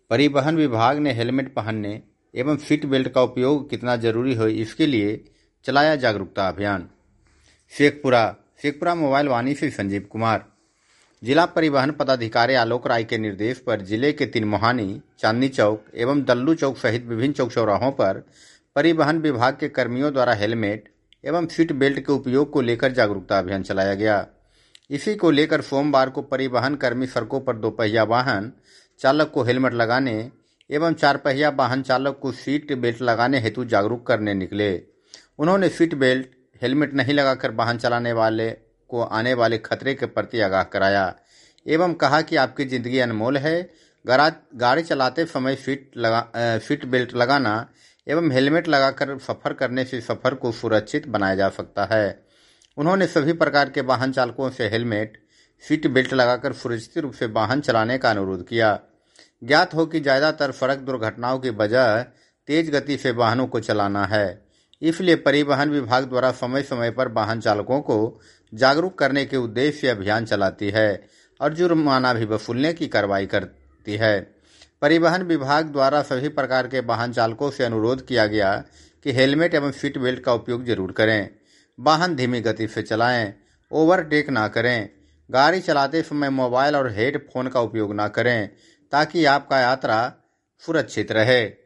परिवहन विभाग ने हेलमेट पहनने एवं सीट बेल्ट का उपयोग कितना जरूरी है इसके लिए चलाया जागरूकता अभियान। शेखपुरा मोबाइल वाणी से संजीव कुमार। जिला परिवहन पदाधिकारी आलोक राय के निर्देश पर जिले के तिनमोहानी, चांदनी चौक एवं दल्लू चौक सहित विभिन्न चौक चौराहों पर परिवहन विभाग के कर्मियों द्वारा हेलमेट एवं सीट बेल्ट के उपयोग को लेकर जागरूकता अभियान चलाया गया। इसी को लेकर सोमवार को परिवहन कर्मी सड़कों पर दोपहिया वाहन चालक को हेलमेट लगाने एवं चार पहिया वाहन चालक को सीट बेल्ट लगाने हेतु जागरूक करने निकले। उन्होंने सीट बेल्ट, हेलमेट नहीं लगाकर वाहन चलाने वाले को आने वाले खतरे के प्रति आगाह कराया एवं कहा कि आपकी जिंदगी अनमोल है। गाड़ी चलाते समय सीट बेल्ट लगाना एवं हेलमेट लगाकर सफर करने से सफर को सुरक्षित बनाया जा सकता है। उन्होंने सभी प्रकार के वाहन चालकों से हेलमेट, सीट बेल्ट लगाकर सुरक्षित रूप से वाहन चलाने का अनुरोध किया। ज्ञात हो कि ज्यादातर सड़क दुर्घटनाओं की वजह तेज गति से वाहनों को चलाना है, इसलिए परिवहन विभाग द्वारा समय समय पर वाहन चालकों को जागरूक करने के उद्देश्य से अभियान चलाती है और जुर्माना भी वसूलने की कार्रवाई करती है। परिवहन विभाग द्वारा सभी प्रकार के वाहन चालकों से अनुरोध किया गया कि हेलमेट एवं सीट बेल्ट का उपयोग जरूर करें, वाहन धीमी गति से चलाएं, ओवरटेक ना करें, गाड़ी चलाते समय मोबाइल और हेडफोन का उपयोग ना करें ताकि आपका यात्रा सुरक्षित रहे।